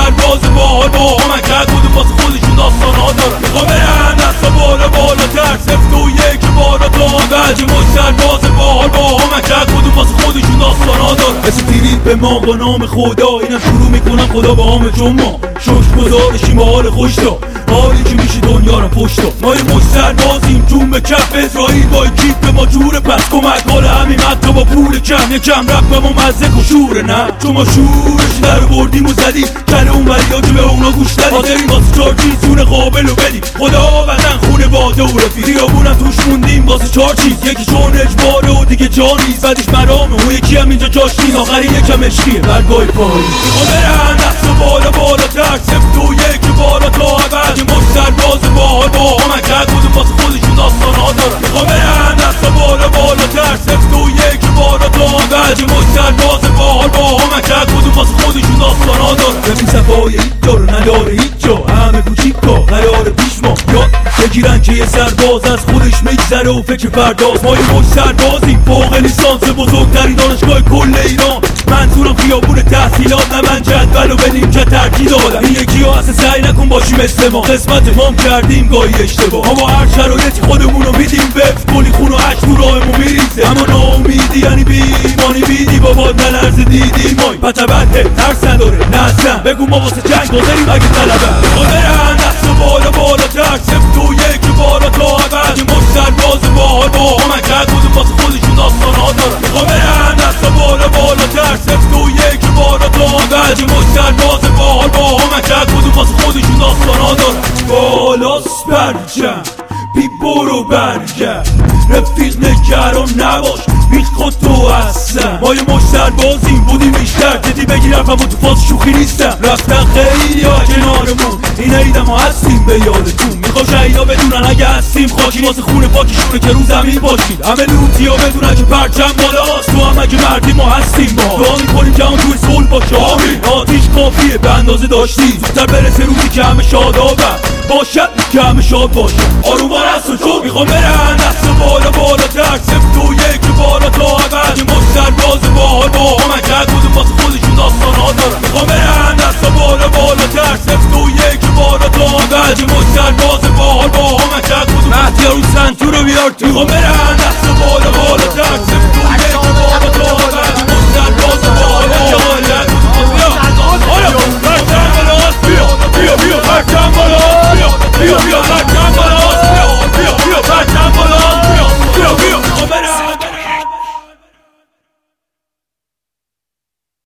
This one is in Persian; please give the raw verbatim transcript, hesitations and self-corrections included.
سرباز باحال با همکت کدوم واسه خودشون داستانا دارن. میخوام برن دستا بالا بالاتر سفت و یک بالا تا بعدی مش سرباز باحال با همکت کدوم واسه خودشون داستانا دارن. مثل تیرید به ما با نام خدا اینم شروع میکنم خدا با همه چون ما شش گذارشیم با حال خوش دا حالی که میشه دنیا رو پشتا. ما یه مش سربازیم جون به کف اسرائیل با کیف به ما جوره پس کمک حال همین حتی با پول کم یکم رفت به ما مزه و شوره نه چون ما شورش در بردیم و زدیم کل اون وریا که به اونا گوش دادیم حاضرین واسه چار چیز جون قابل و بدیم خدا وطن خونه باده و رفیق خیابونم توش موندیم واسه چار چیز یکی چون اجباره و دیگه جا نیست بعدش مرامه اون یکی هم اینجا جاش نیست آخری یکم عشقیه برگاه پایی. میخوام برن دست و بالا بالاتر سفت و یک بالا تا ابد یه مش سرباز باحال با همکت کدوم واسه خودشون داستانا دارن. میخوام برن دست و بالا بالاتر سفت و یک بالا تا ابد یه مش سرباز باحال با همکت کدوم واسه خودشون داستانا دارن. ببین صفای هیچ جا رو نداره هیچ جا همه کوچیکا قرار پیش ما یاد بگیرن که یه سرباز از خودش میگذره و فکر فرداست. ما یه مش سربازیم فوق لیسانس بزرگترین دانشگاه کل ایران منظورم خیابون تحصیلات نه من جدول و بدیم که ترکی دادم این یکی ها اصلا سعی نکن باشیم مثل ما قسمت مام کردیم گاهی اشتباه اما هر شرایطی خودمونو میدیم وفت کنی خون و عشق تو راهمون میریزه اما ناامیدی یعنی بی ایمانی بیدی بابات نلرز دیدی مای پتبته ترس نداره نه بگو ما واسه جنگ حاضریم اگه طلبه. میخوام برن دست و بالا بالاتر سفت و یک بالا تا ابد یه مش سرباز باحال با همکت کدوم واسه خودشون داستانا دارن. میخوام برن دست و بالا بالاتر سفت و یک بالا تا ابد یه مش سرباز باحال با همکت کدوم واسه خودشون داستانا دارن. بالاست برجم بی برو برگرد رفیق نگران نباش هیچ خود تو هستم ما یه مش سربازیم بودیم بیشتر جدی بگیر حرفم و تو فاز شوخی نیستم رفتن خیلی ها کنارمون این عیدم ها هستیم به یادتون میخوام شهیدا بدونن اگه هستیم خاکی واسه خونه پاکیشونه که رو زمین باشید همه لوتی ها بدونن که پرچم بالاست تو هم اگه مردی ما هستیم ما دعا میکنیم که همون توی صلح باشه آمین آتیش کافیه به اندازه داشتی زودتر برسه روزی که همه شادابن باشد که همه شاد باشه آروم هست و چون میخوام برن دست و بالا بالاتر سفت و یک بالا تا ابد یه مش سرباز باحال با همکت کدوم واسه خودشون داستانا دارن. میخوام برن دست و بالا بالاتر سفت و یک بالا تا ابد یه مش سرباز باحال با همکت کدوم مهدی رو سنتور رو بیار تو. میخوام برن دست